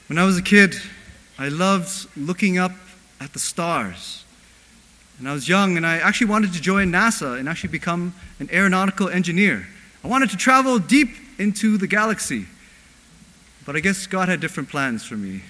When I was a kid, I loved looking up at the stars. And I was young, and I actually wanted to join NASA and actually become an aeronautical engineer. I wanted to travel deep into the galaxy. But I guess God had different plans for me.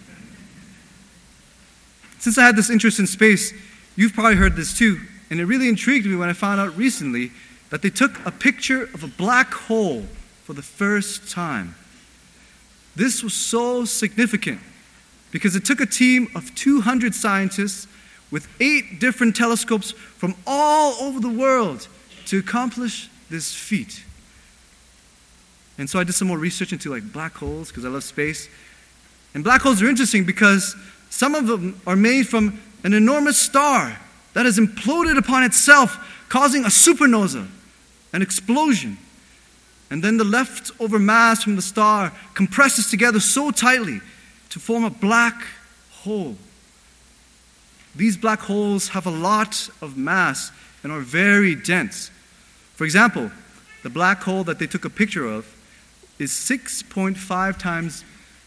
Since I had this interest in space, you've probably heard this too, and it really intrigued me when I found out recently that they took a picture of a black hole for the first time. This was so significant because it took a team of 200 scientists with 8 different telescopes from all over the world to accomplish this feat. And so I did some more research into black holes because I love space. And black holes are interesting because some of them are made from an enormous star that has imploded upon itself, causing a supernova, an explosion. And then the leftover mass from the star compresses together so tightly to form a black hole. These black holes have a lot of mass and are very dense. For example, the black hole that they took a picture of is 6.5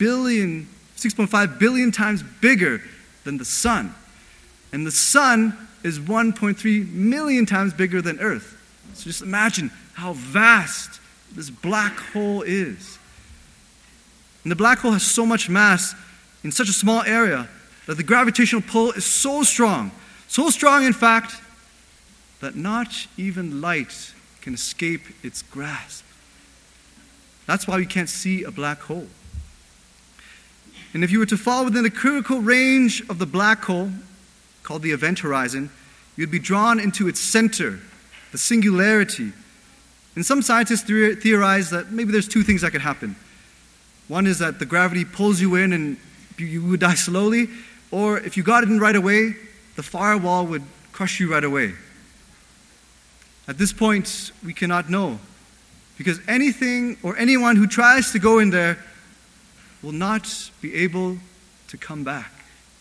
billion times bigger than the sun. And the sun is 1.3 million times bigger than Earth. So just imagine how vast this black hole is. And the black hole has so much mass in such a small area that the gravitational pull is so strong in fact, that not even light can escape its grasp. That's why we can't see a black hole. And if you were to fall within the critical range of the black hole, called the event horizon, you'd be drawn into its center, the singularity. And some scientists theorize that maybe there's 2 things that could happen. One is that the gravity pulls you in and you would die slowly, or if you got in right away, the firewall would crush you right away. At this point, we cannot know, because anything or anyone who tries to go in there will not be able to come back.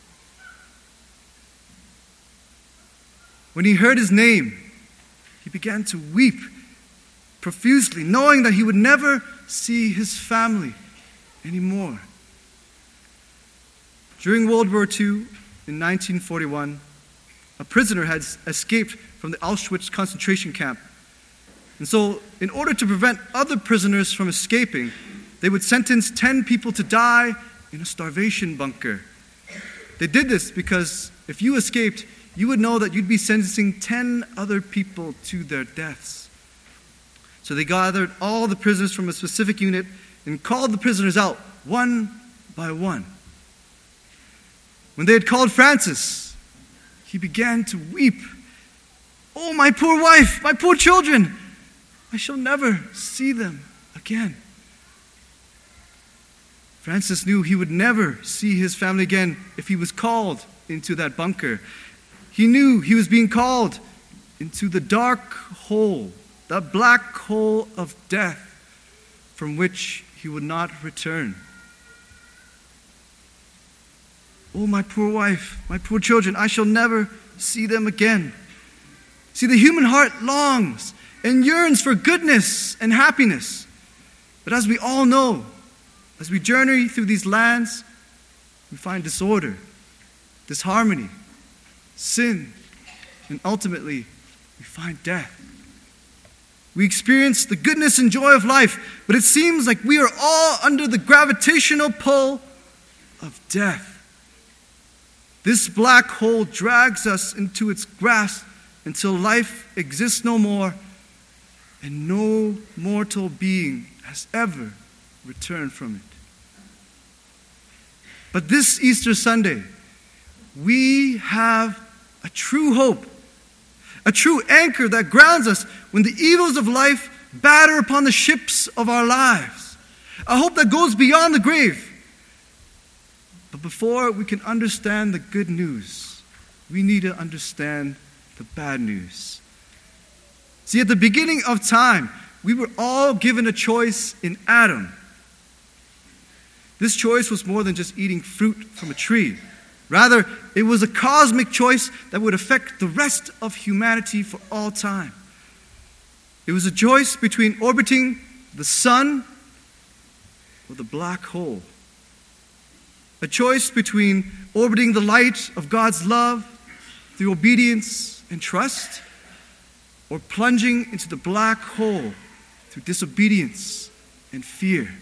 When he heard his name, he began to weep profusely, knowing that he would never see his family anymore. During World War II, in 1941, a prisoner had escaped from the Auschwitz concentration camp. And so, in order to prevent other prisoners from escaping, they would sentence 10 people to die in a starvation bunker. They did this because if you escaped, you would know that you'd be sentencing 10 other people to their deaths. So they gathered all the prisoners from a specific unit and called the prisoners out one by one. When they had called Francis, he began to weep. "Oh, my poor wife, my poor children, I shall never see them again." Francis knew he would never see his family again if he was called into that bunker. He knew he was being called into the dark hole, the black hole of death, from which he would not return. "Oh, my poor wife, my poor children, I shall never see them again." See, the human heart longs and yearns for goodness and happiness. But as we all know, as we journey through these lands, we find disorder, disharmony, sin, and ultimately, we find death. We experience the goodness and joy of life, but it seems like we are all under the gravitational pull of death. This black hole drags us into its grasp until life exists no more and no mortal being has ever returned from it. But this Easter Sunday, we have a true hope, a true anchor that grounds us when the evils of life batter upon the ships of our lives. A hope that goes beyond the grave. But before we can understand the good news, we need to understand the bad news. See, at the beginning of time, we were all given a choice in Adam. This choice was more than just eating fruit from a tree. Rather, it was a cosmic choice that would affect the rest of humanity for all time. It was a choice between orbiting the sun or the black hole. A choice between orbiting the light of God's love through obedience and trust, or plunging into the black hole through disobedience and fear.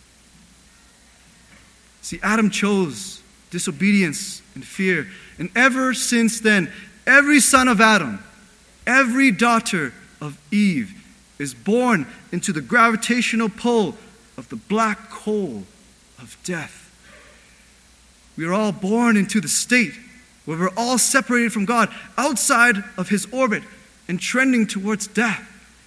See, Adam chose disobedience and fear. And ever since then, every son of Adam, every daughter of Eve is born into the gravitational pull of the black hole of death. We are all born into the state where we're all separated from God, outside of His orbit and trending towards death.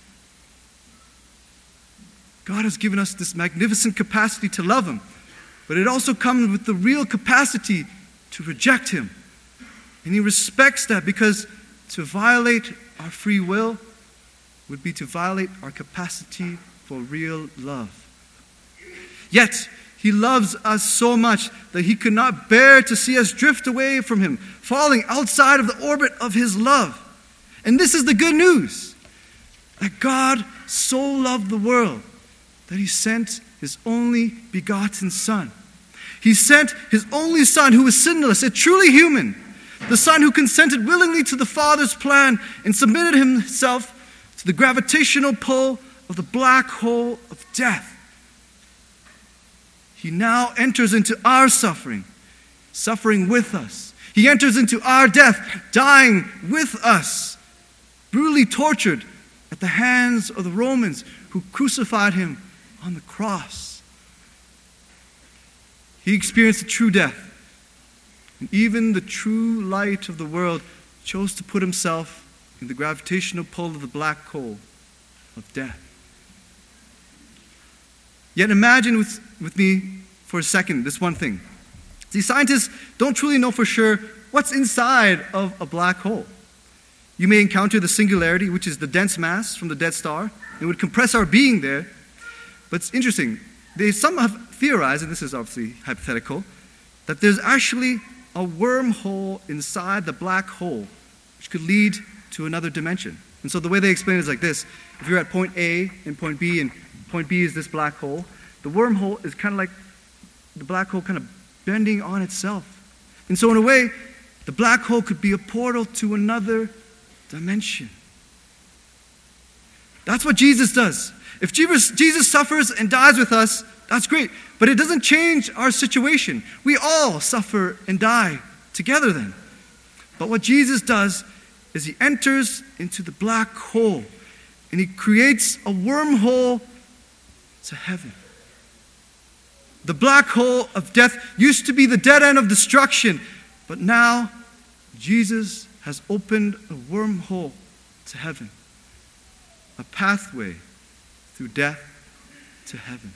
God has given us this magnificent capacity to love Him, but it also comes with the real capacity to reject Him. And He respects that, because to violate our free will would be to violate our capacity for real love. Yet, He loves us so much that He could not bear to see us drift away from Him, falling outside of the orbit of His love. And this is the good news, that God so loved the world that He sent His only begotten Son. He sent His only Son, who was sinless and truly human, the Son who consented willingly to the Father's plan and submitted Himself to the gravitational pull of the black hole of death. He now enters into our suffering with us. He enters into our death, dying with us, brutally tortured at the hands of the Romans who crucified Him on the cross. He experienced a true death. And even the true light of the world chose to put Himself in the gravitational pull of the black hole of death. Yet imagine with me for a second this one thing. See, scientists don't truly know for sure what's inside of a black hole. You may encounter the singularity, which is the dense mass from the dead star. It would compress our being there. But it's interesting. Some have theorized, and this is obviously hypothetical, that there's actually a wormhole inside the black hole which could lead to another dimension. And so the way they explain it is like this. If you're at point A and point B, and point B is this black hole, the wormhole is kind of like the black hole kind of bending on itself. And so in a way, the black hole could be a portal to another dimension. That's what Jesus does. If Jesus suffers and dies with us, that's great. But it doesn't change our situation. We all suffer and die together then. But what Jesus does is He enters into the black hole and He creates a wormhole to heaven. The black hole of death used to be the dead end of destruction, but now Jesus has opened a wormhole to heaven, a pathway through death to heaven.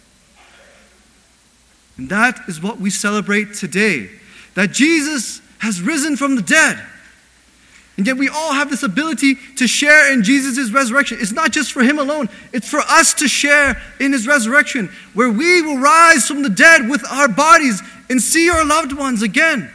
And that is what we celebrate today, that Jesus has risen from the dead. And yet we all have this ability to share in Jesus' resurrection. It's not just for Him alone. It's for us to share in His resurrection, where we will rise from the dead with our bodies and see our loved ones again.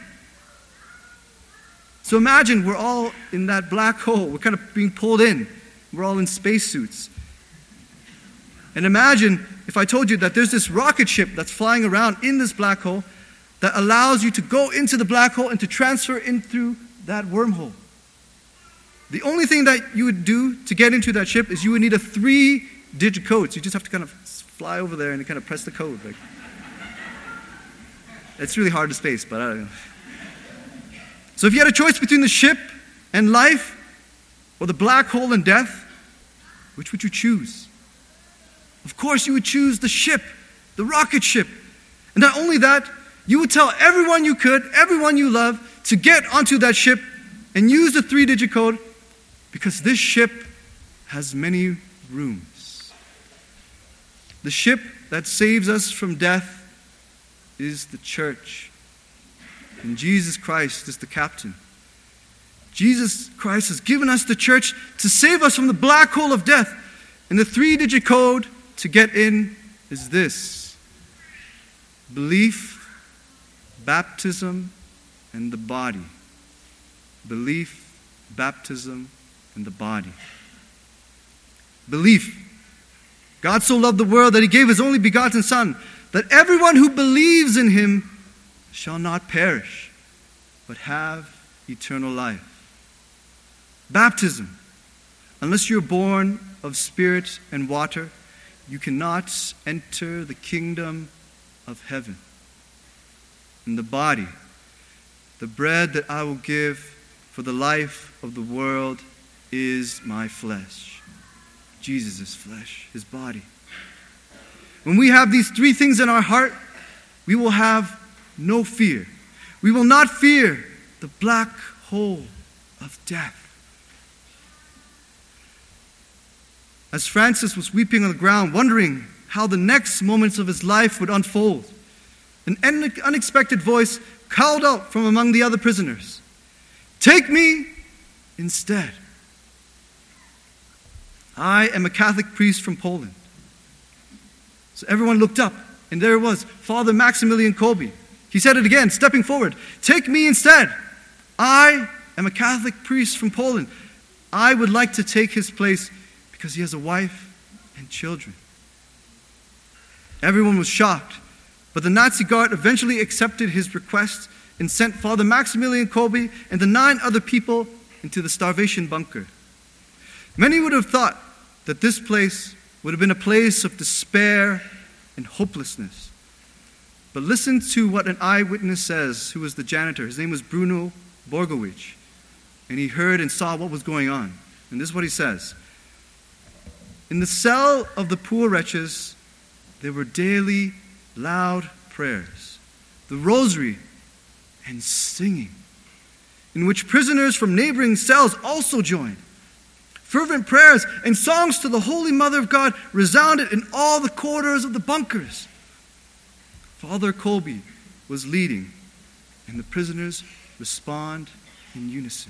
So imagine we're all in that black hole. We're kind of being pulled in. We're all in spacesuits. And imagine if I told you that there's this rocket ship that's flying around in this black hole that allows you to go into the black hole and to transfer in through that wormhole. The only thing that you would do to get into that ship is you would need a 3-digit code. So you just have to kind of fly over there and kind of press the code. It's really hard to space, but I don't know. So if you had a choice between the ship and life or the black hole and death, which would you choose? Of course you would choose the ship, the rocket ship. And not only that, you would tell everyone you could, everyone you love, to get onto that ship and use the 3-digit code, because this ship has many rooms. The ship that saves us from death is the church. And Jesus Christ is the captain. Jesus Christ has given us the church to save us from the black hole of death. And the 3-digit code to get in is this: belief, baptism, and the body. Belief, baptism, and the body. Belief. God so loved the world that He gave His only begotten Son, that everyone who believes in Him shall not perish, but have eternal life. Baptism. Unless you're born of spirit and water, you cannot enter the kingdom of heaven. And the body, the bread that I will give for the life of the world is my flesh. Jesus' flesh, his body. When we have these three things in our heart, we will have no fear. We will not fear the black hole of death. As Francis was weeping on the ground, wondering how the next moments of his life would unfold, an unexpected voice called out from among the other prisoners, "Take me instead. I am a Catholic priest from Poland." So everyone looked up, and there it was, Father Maximilian Kolbe. He said it again, stepping forward, "Take me instead. I am a Catholic priest from Poland. I would like to take his place because he has a wife and children." Everyone was shocked, but the Nazi guard eventually accepted his request and sent Father Maximilian Kolbe and the 9 other people into the starvation bunker. Many would have thought that this place would have been a place of despair and hopelessness. But listen to what an eyewitness says, who was the janitor. His name was Bruno Borgowich, and he heard and saw what was going on. And this is what he says. "In the cell of the poor wretches, there were daily loud prayers, the rosary, and singing, in which prisoners from neighboring cells also joined. Fervent prayers and songs to the Holy Mother of God resounded in all the corridors of the bunkers. Father Kolbe was leading, and the prisoners respond in unison.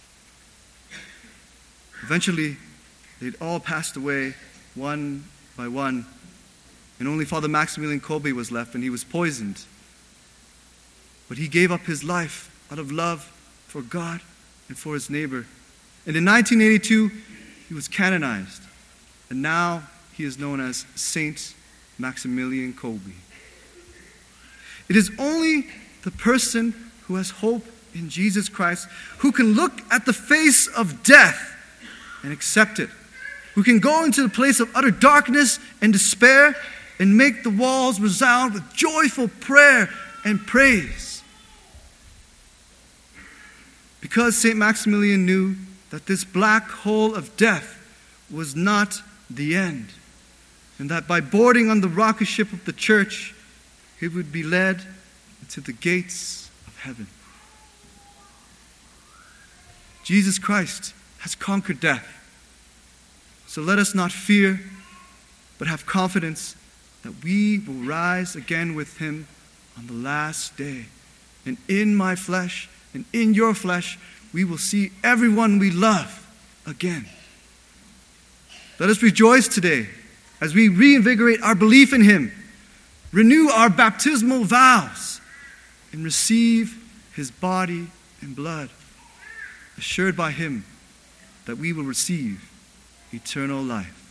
Eventually, they'd all passed away one by one, and only Father Maximilian Kolbe was left, and he was poisoned. But he gave up his life out of love for God and for his neighbor. And in 1982, he was canonized, and now he is known as Saint Maximilian Kolbe. It is only the person who has hope in Jesus Christ who can look at the face of death and accept it, who can go into the place of utter darkness and despair and make the walls resound with joyful prayer and praise. Because St. Maximilian knew that this black hole of death was not the end, and that by boarding on the rocket ship of the church, he would be led into the gates of heaven. Jesus Christ has conquered death. So let us not fear, but have confidence that we will rise again with him on the last day. And in my flesh and in your flesh, we will see everyone we love again. Let us rejoice today as we reinvigorate our belief in him, renew our baptismal vows, and receive his body and blood, assured by him that we will receive eternal life.